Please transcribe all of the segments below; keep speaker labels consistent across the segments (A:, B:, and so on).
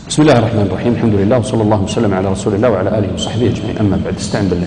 A: بسم الله الرحمن الرحيم. الحمد لله وصلى الله وسلم على رسول الله وعلى آله وصحبه أجمعين. أما بعد، استعن بالله.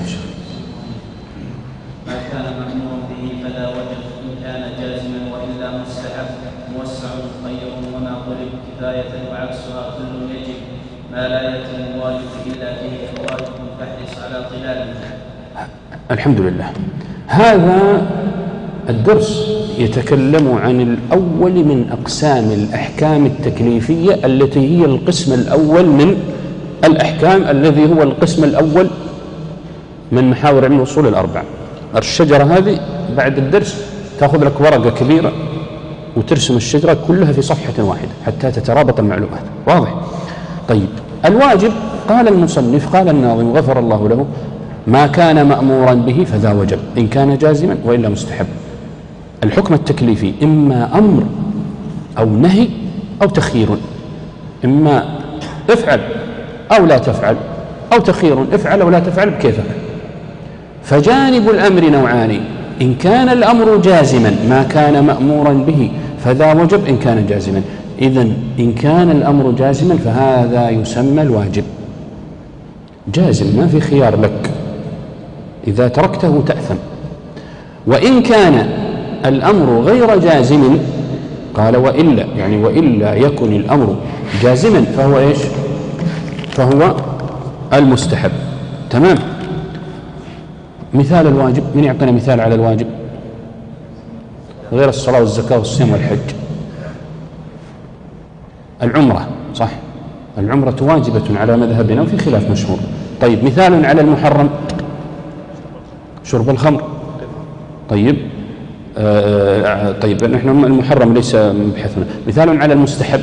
B: ما كان مأمورا به فلا وجب إن كان جازما وإلا مستحب موسع خير وما طلب كفاية وعكسها كل يجب ما لا يتم الواجب إلا فيه فواجب فاحرص على طلاله.
A: الحمد لله. هذا الدرس يتكلم عن الأول من أقسام الأحكام التكليفية التي هي القسم الأول من الأحكام، الذي هو القسم الأول من محاور علم الأصول الأربعة. الشجرة هذه بعد الدرس تأخذ لك ورقة كبيرة وترسم الشجرة كلها في صفحة واحدة حتى تترابط المعلومات. واضح؟ طيب، الواجب قال المصنف قال الناظم غفر الله له: ما كان مأمورا به فذا وجب إن كان جازما وإلا مستحب. الحكم التكليفي إما أمر أو نهي أو تخيير، إما افعل أو لا تفعل، أو تخيير افعل أو لا تفعل بكيفك. فجانب الأمر نوعان: إن كان الأمر جازما ما كان مأمورا به فذا وجب إن كان جازما. إذن إن كان الأمر جازما فهذا يسمى الواجب، جازم ما في خيار لك، إذا تركته تأثم. وإن كان الأمر غير جازم قال وإلا، يعني وإلا يكن الأمر جازما فهو إيش؟ فهو المستحب. تمام. مثال الواجب، من يعطينا مثال على الواجب غير الصلاة والزكاة والصيام والحج؟ العمرة، صح؟ العمرة واجبة على مذهبنا وفي خلاف مشهور. طيب، مثال على المحرم؟ شرب الخمر. طيب طيب نحن المحرم ليس مبحثنا. مثال على المستحب؟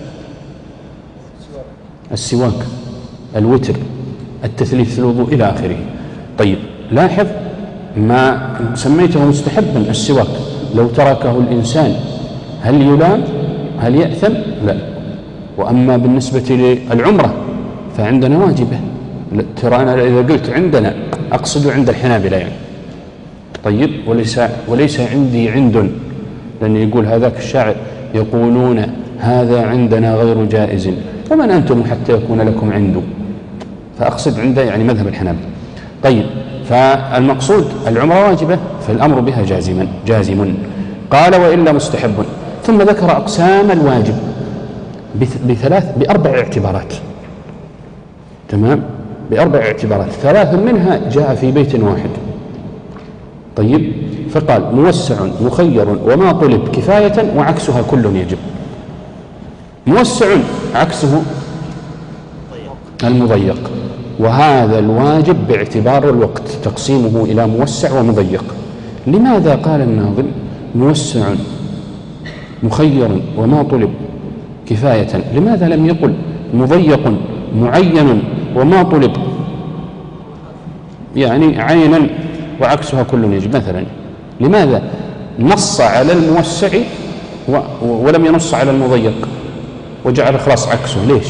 A: السواك، الوتر، التثليث في الوضوء إلى آخره. طيب، لاحظ ما سميته مستحبا السواك، لو تركه الإنسان هل يلام؟ هل يأثم؟ لا. وأما بالنسبة للعمرة فعندنا واجبة. ترى أنا إذا قلت عندنا أقصد عند الحنابلة يعني. طيب، وليس عندي عند، لأن يقول هذاك الشاعر يقولون هذا عندنا غير جائز ومن أنتم حتى يكون لكم عنده، فأقصد عنده يعني مذهب الحنابلة. طيب، فالمقصود العمرة واجبة فالأمر بها جازم. قال وإلا مستحب. ثم ذكر أقسام الواجب بأربع اعتبارات. تمام، بأربع اعتبارات، ثلاث منها جاء في بيت واحد. طيب، فقال موسع مخير وما طلب كفاية وعكسها كل يجب. موسع عكسه المضيق، وهذا الواجب باعتبار الوقت تقسيمه إلى موسع ومضيق. لماذا قال الناظم موسع مخير وما طلب كفاية؟ لماذا لم يقل مضيق معين وما طلب يعني عينا وعكسها كل يجب مثلا؟ لماذا نص على الموسع ولم ينص على المضيق وجعل خلاص عكسه؟ ليش؟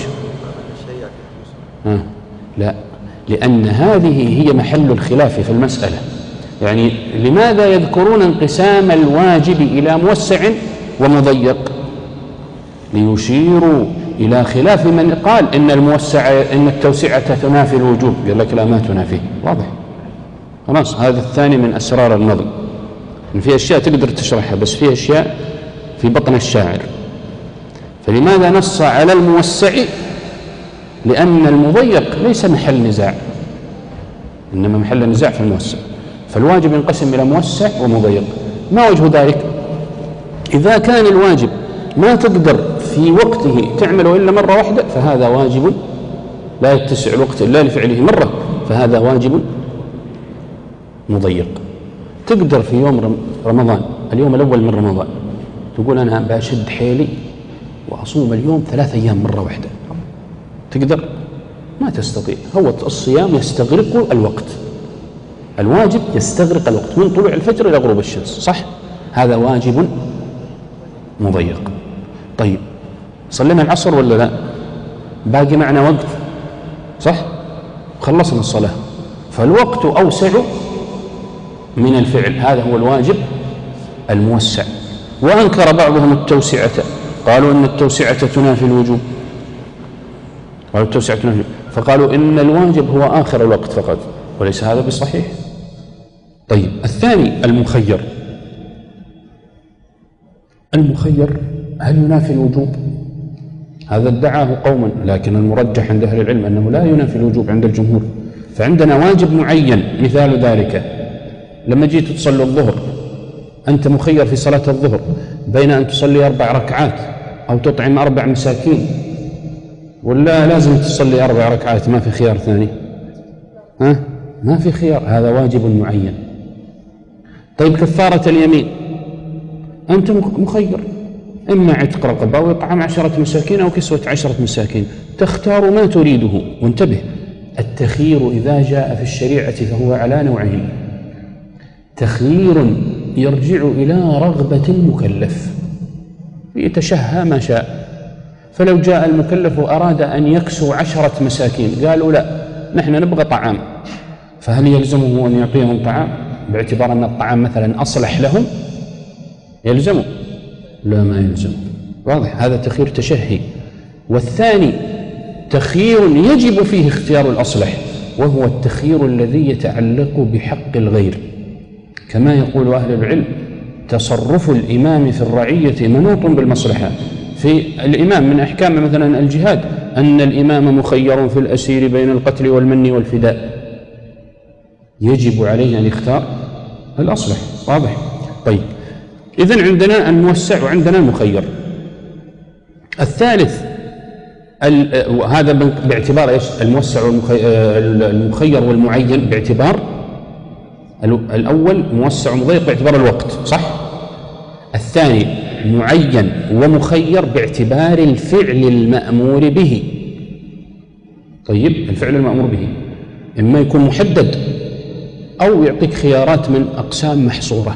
A: لا، لأن هذه هي محل الخلاف في المسألة. يعني لماذا يذكرون انقسام الواجب إلى موسع ومضيق؟ ليشيروا إلى خلاف من قال إن التوسعة تنافي الوجوب، قال لك لا، ما تنافيه. واضح؟ خلاص، هذا الثاني من أسرار النظم، إن في أشياء تقدر تشرحها بس في أشياء في بطن الشاعر. فلماذا نص على الموسع؟ لأن المضيق ليس محل نزاع، إنما محل نزاع في الموسع. فالواجب ينقسم إلى موسع ومضيق. ما وجه ذلك؟ إذا كان الواجب ما تقدر في وقته تعمله إلا مرة واحدة فهذا واجب لا يتسع الوقت إلا لفعله مرة، فهذا واجب مضيق. تقدر في يوم رمضان، اليوم الأول من رمضان، تقول أنا بشد حيلي وأصوم اليوم 3 أيام مرة واحدة، تقدر؟ ما تستطيع. هو الصيام يستغرق الوقت، الواجب يستغرق الوقت من طلوع الفجر إلى غروب الشمس، صح؟ هذا واجب مضيق. طيب، صلينا العصر ولا لا؟ باقي معنا وقت، صح؟ خلصنا الصلاة، فالوقت أوسع من الفعل، هذا هو الواجب الموسع. وأنكر بعضهم التوسعة، قالوا أن التوسعة تنافي الوجوب. قالوا التوسعة تنافي، فقالوا إن الواجب هو آخر الوقت فقط، وليس هذا بصحيح. طيب الثاني المخير. المخير هل ينافي الوجوب؟ هذا ادعاه قوم، لكن المرجح عند أهل العلم أنه لا ينافي الوجوب عند الجمهور. فعندنا واجب معين، مثال ذلك لما جيت تصلي الظهر أنت مخير في صلاة الظهر بين أن تصلي 4 ركعات أو تطعم 4 مساكين، ولا لازم تصلي 4 ركعات ما في خيار ثاني؟ ما في خيار، هذا واجب معين. طيب كفارة اليمين أنت مخير، إما عتق رقبة أو إطعام 10 مساكين أو كسوة 10 مساكين، تختار ما تريده. وانتبه، التخيير إذا جاء في الشريعة فهو على نوعين: تخيير يرجع إلى رغبة المكلف يتشهى ما شاء، فلو جاء المكلف وأراد أن يكسو 10 مساكين قالوا لا نحن نبغى طعام، فهل يلزمه أن يعطيهم طعام باعتبار أن الطعام مثلا أصلح لهم؟ يلزمه؟ لا، ما يلزمه. واضح؟ هذا تخيير تشهي. والثاني تخيير يجب فيه اختيار الأصلح، وهو التخيير الذي يتعلق بحق الغير، كما يقول أهل العلم: تصرف الإمام في الرعية منوط بالمصلحة. في الإمام من أحكام مثلا الجهاد أن الإمام مخير في الأسير بين القتل والمن والفداء، يجب عليه أن يختار الأصلح. واضح؟ طيب، إذن عندنا الموسع وعندنا المخير. الثالث هذا باعتبار إيش؟ الموسع المخير والمعين باعتبار الأول موسع ومضيق باعتبار الوقت، صح؟ الثاني معين ومخير باعتبار الفعل المأمور به. طيب، الفعل المأمور به إما يكون محدد أو يعطيك خيارات من أقسام محصورة.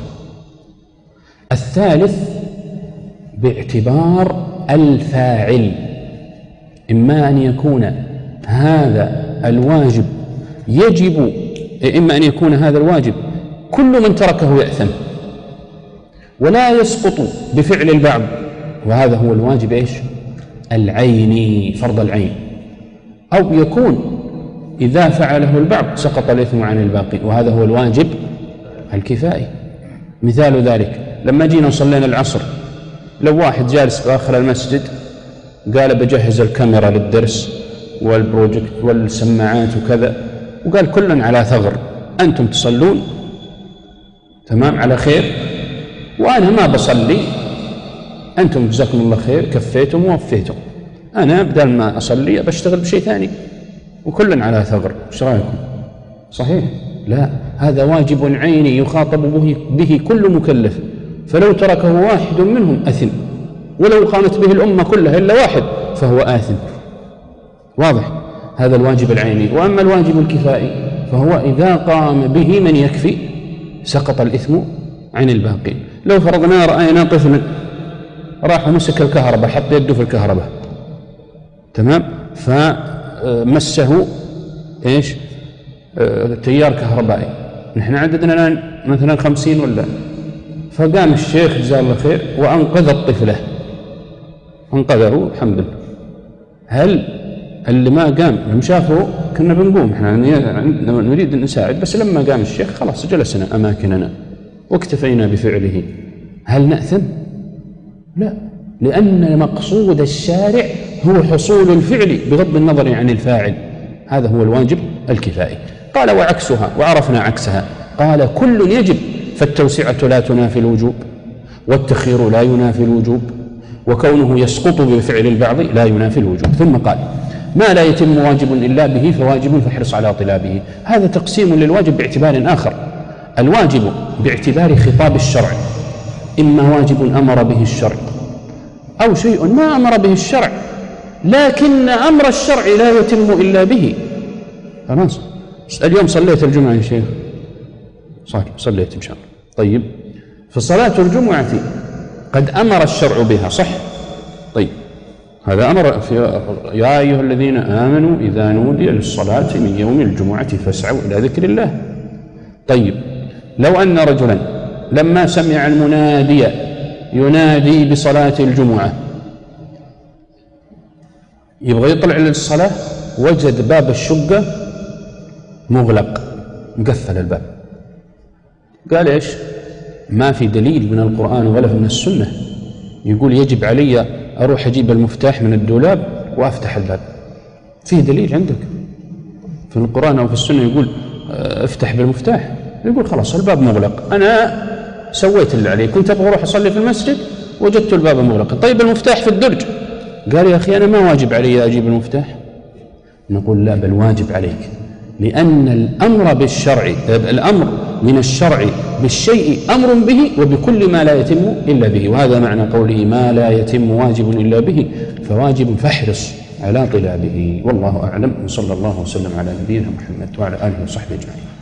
A: الثالث باعتبار الفاعل، إما أن يكون هذا الواجب يجب، إما أن يكون هذا الواجب كل من تركه يأثم ولا يسقط بفعل البعض، وهذا هو الواجب إيش؟ العيني، فرض العين، أو يكون إذا فعله البعض سقط الإثم عن الباقي، وهذا هو الواجب الكفائي. مثال ذلك لما جينا وصلينا العصر، لو واحد جالس في آخر المسجد قال بجهز الكاميرا للدرس والبروجكت والسماعات وكذا، وقال كلنا على ثغر، أنتم تصلون تمام على خير وأنا ما بصلي، أنتم جزاكم الله خير كفيتم ووفيتم، أنا بدل ما أصلي بشتغل بشيء ثاني، وكلنا على ثغر، ايش رايكم؟ صحيح؟ لا، هذا واجب عيني يخاطب به كل مكلف، فلو تركه واحد منهم أثم، ولو قامت به الأمة كلها إلا واحد فهو آثم. واضح؟ هذا الواجب العيني. وأما الواجب الكفائي فهو إذا قام به من يكفي سقط الإثم عن الباقي. لو فرضنا رأينا طفلا راح مسك الكهرباء، حط يده في الكهرباء، تمام، فمسه إيش؟ تيار كهربائي، نحن عددنا الآن مثلا 50 ولا، فقام الشيخ جزاه الله خير وأنقذ الطفلة، أنقذه الحمد لله. هل اللي ما قام لما شافه كنا بنقوم احنا نريد أن نساعد، بس لما قام الشيخ خلاص جلسنا أماكننا واكتفينا بفعله، هل نأثم؟ لا، لأن مقصود الشارع هو حصول الفعل بغض النظر عن الفاعل، هذا هو الواجب الكفائي. قال وعكسها، وعرفنا عكسها، قال كل يجب، فالتوسعة لا تنافي الوجوب، والتخيير لا ينافي الوجوب، وكونه يسقط بفعل البعض لا ينافي الوجوب. ثم قال ما لا يتم واجب إلا به فواجب فاحرص على طلابه. هذا تقسيم للواجب باعتبار آخر. الواجب باعتبار خطاب الشرع، إما واجب أمر به الشرع أو شيء ما أمر به الشرع لكن أمر الشرع لا يتم إلا به. خلاص، اليوم صليت الجمعة يا شيخ؟ صليت إن شاء الله. طيب، فصلاة الجمعة قد أمر الشرع بها، صح؟ طيب، هذا أمر يا أيها الذين آمنوا إذا نودي للصلاة من يوم الجمعة فاسعوا إلى ذكر الله. طيب، لو أن رجلا لما سمع المنادي ينادي بصلاة الجمعة يبغى يطلع للصلاة وجد باب الشقة مغلق مقفل الباب، قال إيش؟ ما في دليل من القرآن ولا من السنة يقول يجب علي أروح أجيب المفتاح من الدولاب وأفتح الباب. فيه دليل عندك في القرآن أو في السنة يقول افتح بالمفتاح؟ يقول خلاص الباب مغلق، أنا سويت اللي علي، كنت أبغى أروح أصلي في المسجد وجدت الباب مغلق، طيب المفتاح في الدرج. قال يا أخي أنا ما واجب علي أجيب المفتاح. نقول لا، بل واجب عليك، لأن الأمر بالشرع، الأمر من الشرع بالشيء أمر به وبكل ما لا يتم إلا به، وهذا معنى قوله ما لا يتم واجب إلا به، فواجب فاحرص على طلابه. والله أعلم، وصلى الله وسلم على نبينا محمد وعلى آله وصحبه أجمعين.